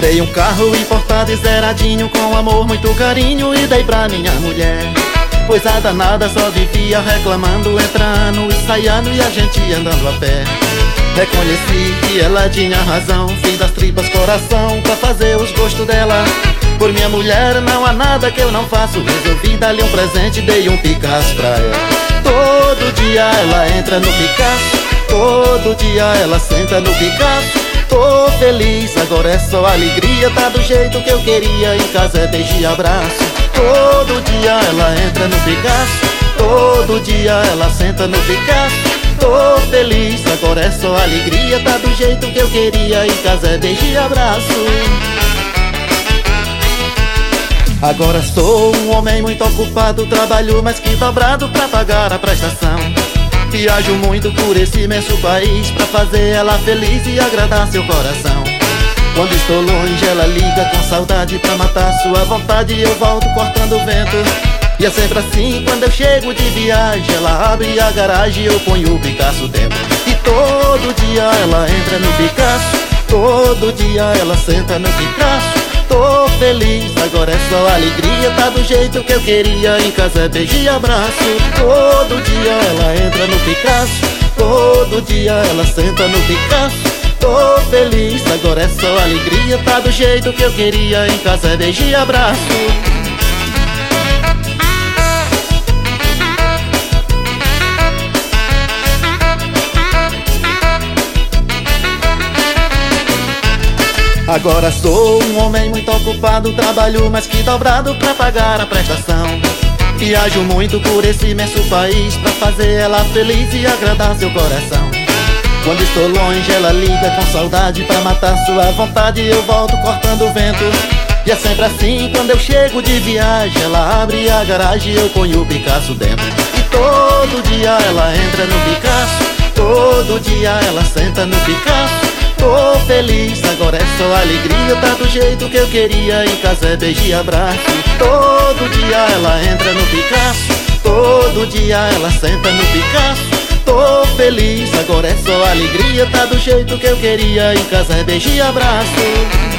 Comprei um carro importado e zeradinho, com amor, muito carinho, e dei pra minha mulher. Pois a danada só vivia reclamando, entrando e saindo, e a gente andando a pé. Reconheci que ela tinha razão, fiz das tripas coração pra fazer os gostos dela. Por minha mulher não há nada que eu não faço, resolvi dar-lhe um presente, dei um Picasso pra ela. Todo dia ela entra no Picasso, todo dia ela senta no Picasso. Tô feliz, agora é só alegria, tá do jeito que eu queria, em casa é beijo e abraço. Todo dia ela entra no Picasso, todo dia ela senta no Picasso. Tô feliz, agora é só alegria, tá do jeito que eu queria, em casa é beijo e abraço. Agora sou um homem muito ocupado, trabalho mais que dobrado pra pagar a prestação. Viajo muito por esse imenso país pra fazer ela feliz e agradar seu coração. Quando estou longe ela liga com saudade pra matar sua vontade, e eu volto cortando o vento. E é sempre assim, quando eu chego de viagem, ela abre a garagem e eu ponho o Picasso dentro. E todo dia ela entra no Picasso, todo dia ela senta no Picasso. Tô feliz, agora é só alegria, tá do jeito que eu queria, em casa é beijo e abraço. Todo dia ela entra no Picasso, todo dia ela senta no Picasso. Tô feliz, agora é só alegria, tá do jeito que eu queria, em casa é beijo e abraço. Agora sou um homem muito ocupado, trabalho mais que dobrado pra pagar a prestação. Viajo muito por esse imenso país pra fazer ela feliz e agradar seu coração. Quando estou longe ela liga com saudade pra matar sua vontade, e eu volto cortando o vento. E é sempre assim, quando eu chego de viagem, ela abre a garagem e eu ponho o Picasso dentro. E todo dia ela entra no Picasso, todo dia ela senta no Picasso. Tô feliz, agora é só alegria, tá do jeito que eu queria, em casa é beijo e abraço. Todo dia ela entra no Picasso, todo dia ela senta no Picasso. Tô feliz, agora é só alegria, tá do jeito que eu queria, em casa é beijo e abraço.